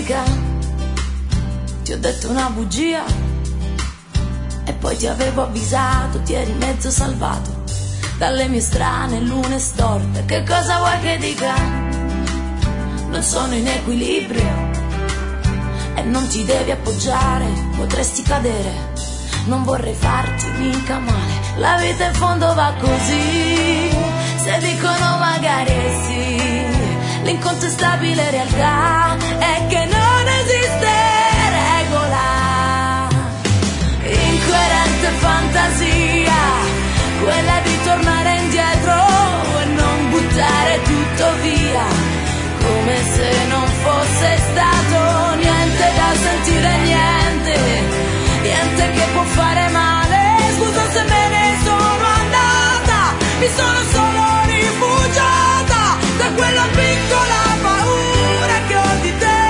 dica, ti ho detto una bugia e poi ti avevo avvisato, ti eri mezzo salvato dalle mie strane lune storte. Che cosa vuoi che dica? Non sono in equilibrio e non ti devi appoggiare, potresti cadere. Non vorrei farti mica male, la vita in fondo va così. Se dicono magari sì, l'incontestabile realtà è che non esiste regola. Incoerente fantasia, quella di tornare indietro e non buttare tutto via, come se non fosse stato niente da sentire, niente che può fare male. Scusa se me ne sono andata, mi sono solo rifugiata da quella piccola paura che ho di te,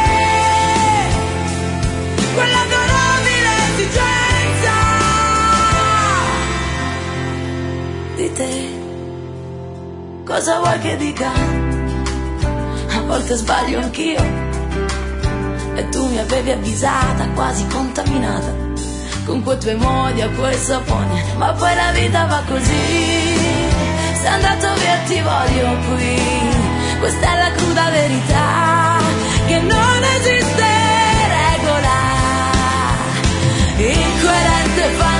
quella adorabile esigenza di te. Cosa vuoi che dica? A volte sbaglio anch'io e tu mi avevi avvisata, quasi contaminata con quei tuoi modi a quel sapone. Ma poi la vita va così, sei andato via e ti voglio qui. Questa è la cruda verità, che non esiste regola. Incoerente